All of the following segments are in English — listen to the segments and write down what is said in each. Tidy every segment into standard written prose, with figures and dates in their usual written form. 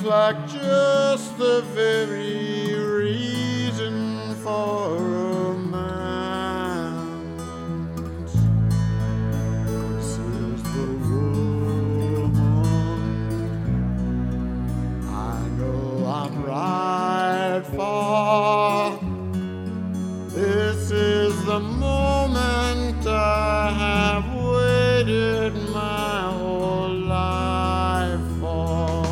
like just the very reason for romance. This is the woman I know I'm right for. This is the moment I have waited my whole life for.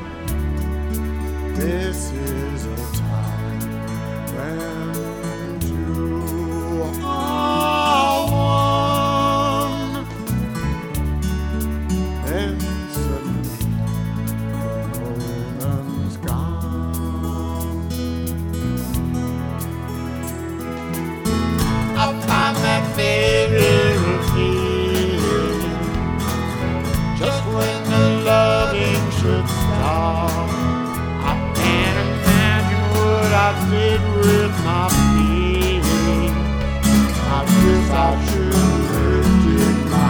This is a time when two are one, and suddenly the moment's gone. I find that favorite feeling just when the loving should start. I can't imagine what I did with my feeling. I guess I should have did my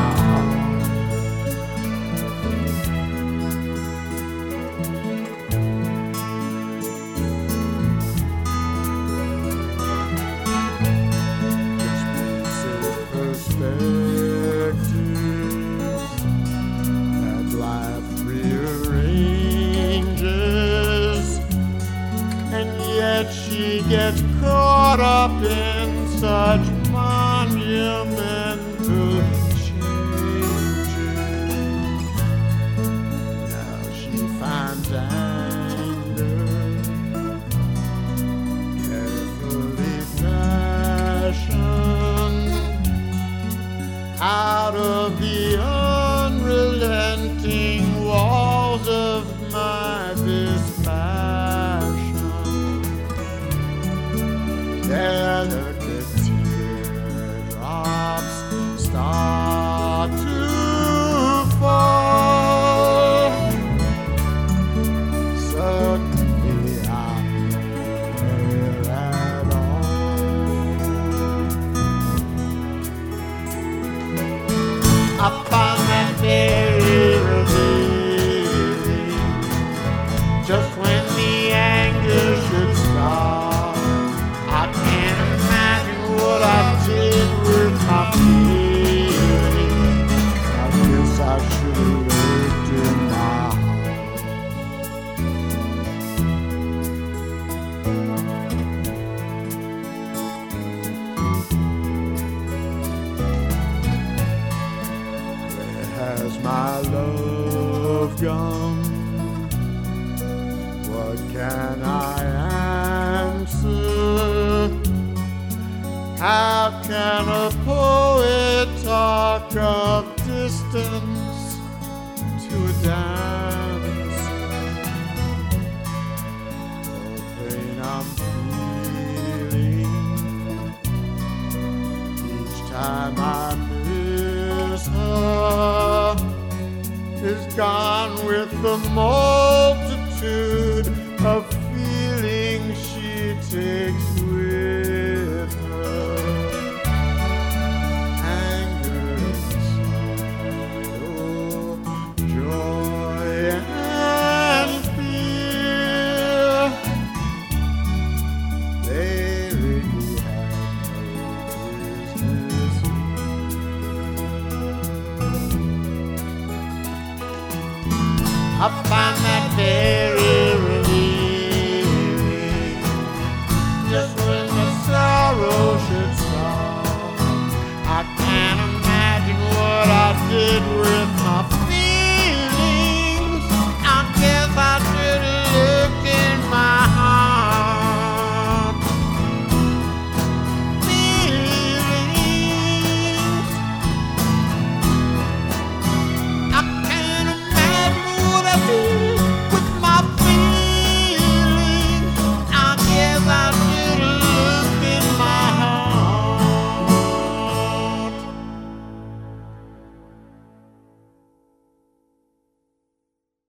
perspectives that life rearranges, and yet she gets caught up in such monumental changes. Now she finds anger carefully fashioned out of the unrelenting walls of my dispassion. Delicate teardrops start to fall. Suddenly I'm there at all. I find that very revealing just when the anger should start. I can't imagine what I did with my feeling. I guess I should have lived in my Has my love gone? What can I answer? How can a poet talk of distance to a dance? The pain I'm feeling each time I miss her is gone with the multitude of feelings she takes with her. Anger and sorrow, joy and fear, they really have no business here. I find that very